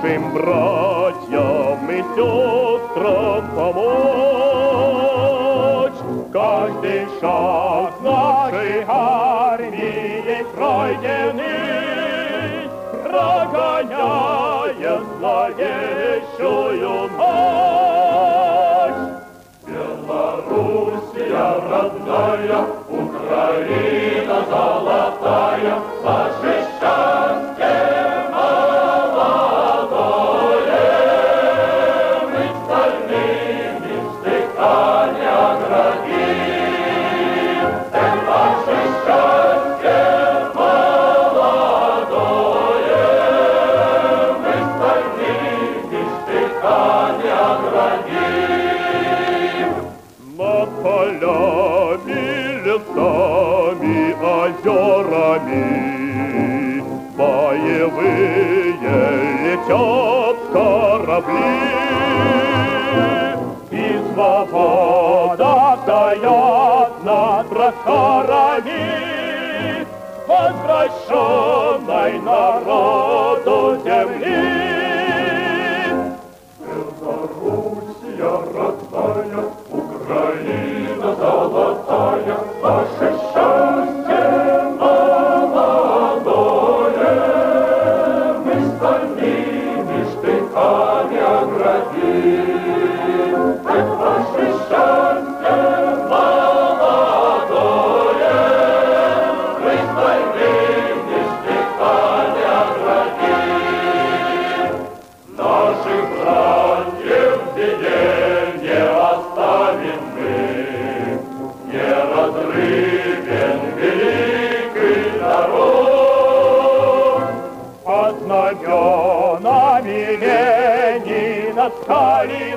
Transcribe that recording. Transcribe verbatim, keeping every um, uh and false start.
нашим братьям и сестрам помочь. Каждый шаг нашей армии пройденный, прогоняя зловещую ночь. Белоруссия родная, Украина золотая, ваше счастье молодое, мы стальными штыками оградим. Это ваше счастье молодое, мы стальными штыками оградим. Над полями, лесами, озерами боевые летят корабли, и свобода стоят над просторами возвращенной народу земли. Белоруссия родная, Украина золотая, ваше счастье молодое, мы стальными штыками оградим. Это ваше счастье молодое, мы стальными штыками оградим. Наших братьев в беде не оставим мы, неразрывен великий народ. Под знаменами Ленина стали